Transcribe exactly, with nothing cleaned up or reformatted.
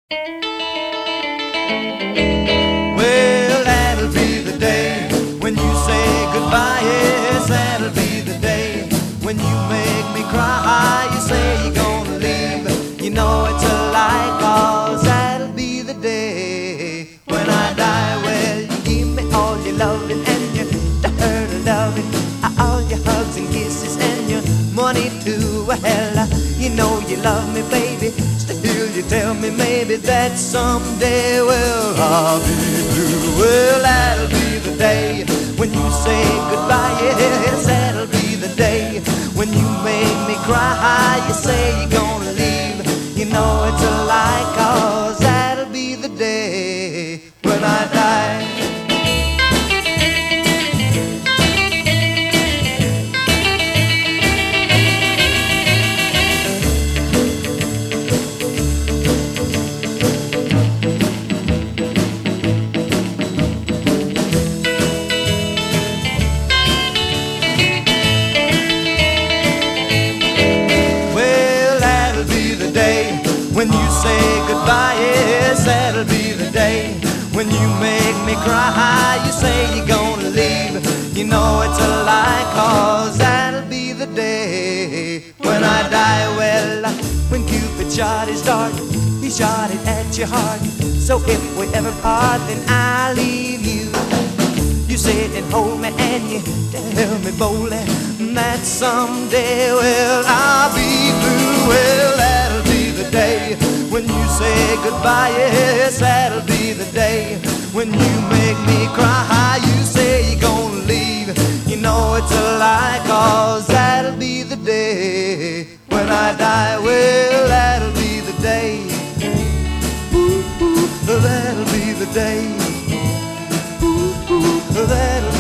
Well, that'll be the day when you say goodbye. Yes, that'll be the day when you make me cry. You say you're gonna leave, you know it's a lie, 'cause that'll be the day when I die. Well, you give me all your loving and your hurt loving, all your hugs and kisses and your money too. Well, you know you love me, baby. Still you tell me maybe that someday, well, I'll be blue. Well, that'll be the day when you say goodbye. Yes, that'll be the day when you make me cry. You say you're gonna leave, you know it's a lie, 'cause that'll be the day when I die. When you say goodbye, yes, that'll be the day when you make me cry. You say you're gonna leave, you know it's a lie, 'cause that'll be the day when I die. Well, when Cupid shot his dart, he shot it at your heart. So if we ever part, then I'll leave you. You sit and hold me and you tell me boldly that someday, well, I'll be blue. Well, that'll be the day when you say goodbye. Yes, that'll be the day when you make me cry. You say you're gonna leave, you know it's a lie, 'cause that'll be the day when I die. Well, that'll be the day. Ooh, ooh, that'll be the day. Ooh, ooh, that'll